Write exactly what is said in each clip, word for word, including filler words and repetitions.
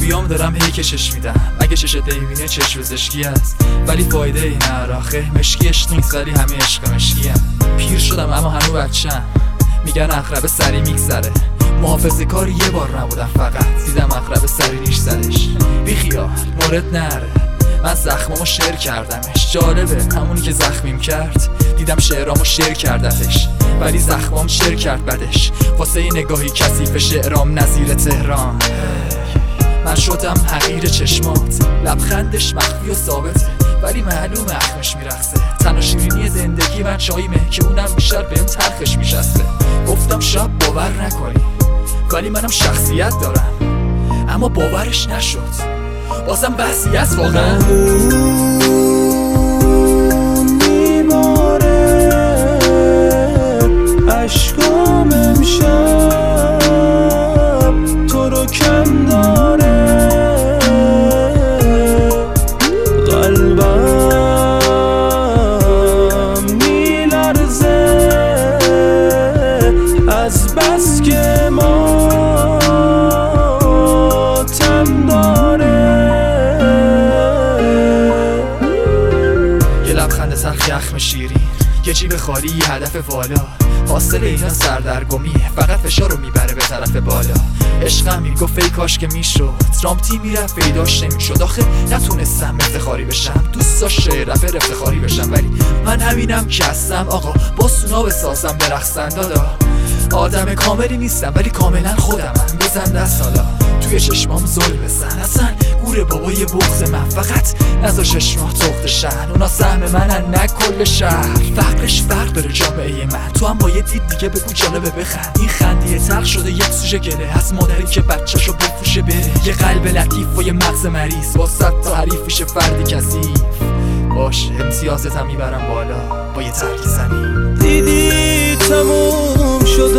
خوبیام دارم هی کشش میدم، اگه چشت نمیبینه چشم پزشکی است، ولی فایده ای نه آخه مشکی عشق نیست، ولی همه عشق مشکی هم. پیر شدم اما هنو بچم، میگن اقربه سری میگذره، محافظه کاری یه بار نبودم، فقط دیدم اقربه سری نیش زدش. بی خیال مورد نره، من زخمامو شیر کردمش. جالبه همونی که زخمیم کرد دیدم شعرامو شیر کردتش، ولی زخمام شیر کرد بدش. واسه این نگاهی کثیف شعرام نظیر تهران، من شدم حقیر چشمات. لبخندش مخفی و ثابته، ولی معلومه اخمش میرخصه. تنها شیرینی زندگی من چاییمه که اونم بیشتر بهم تلخش میشسته. گفتم شاید باور نکنی، ولی منم شخصیت دارم، اما باورش نشد. بازم بحثی از واقعا میباره عشقام امشب تو رو کم داره. قلبم میلرزه از بس که ماتم داره. سرخ یخم شیرین، یه جیب خالی، یه هدف والا. حاصل اینا سردرگمیه، فقط فشار رو میبره به طرف بالا. عشقم میگفت ای کاش که میشد، ترامپتی میرفت پیداش نمیشد. آخه نتونستم افتخاری بشم، دوست داشت رپر افتخاری بشم، ولی من همینم که هستم آقا. با سونا بسازم برقصن دادا. آدم کاملی نیستم ولی کاملا خودمم. بزن دست حالا توی چشمام زل بزن، اصلا گوره بابای بغض من، فقط نزا چشمات تخت شهر. اونا سهم منن نه کل شهر. فقرش فرق داره جامعه من، تو هم با یه دید دیگه بگو جالبه بخند. این خندیه تلخ شده یک سوژه گله، از مادری که بچه‌شو بفروشه بره. یه قلب لطیف و یه مغز مریض، با صد تا حریف میشه فردی کثیف. باشه امتیازت هم میبرم بالا با یه ترک زمین. دیدی تموم شد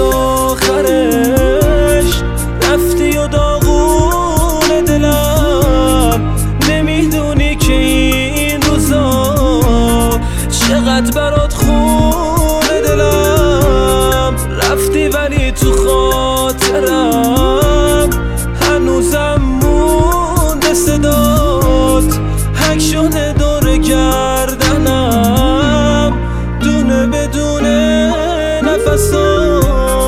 آخرش، رفتی و داغون دلم. نمیدونی که این روزا چقدر برات خونه دلم. رفتی ولی تو خاطرم هنوزم مونده صدات. حک شده دور گردنم دونه بدون نفسات.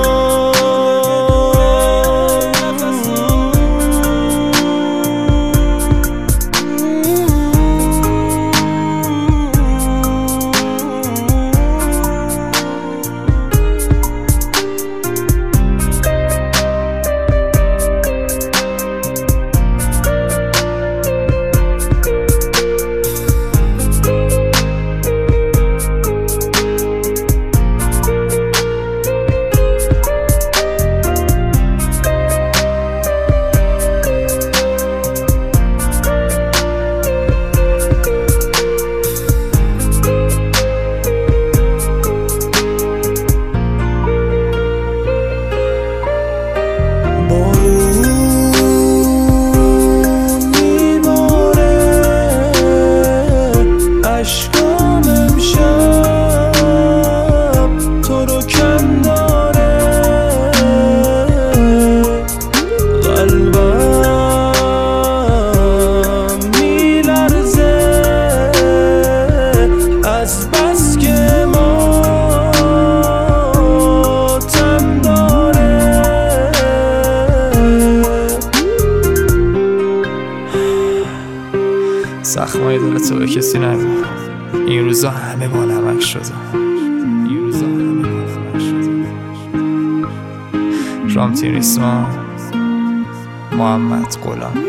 زخمای داره تو به کسی نگو، این روزا همه با نمک شده. این روزا همه با نمک شده. رامتین ریسمان، محمد غلام.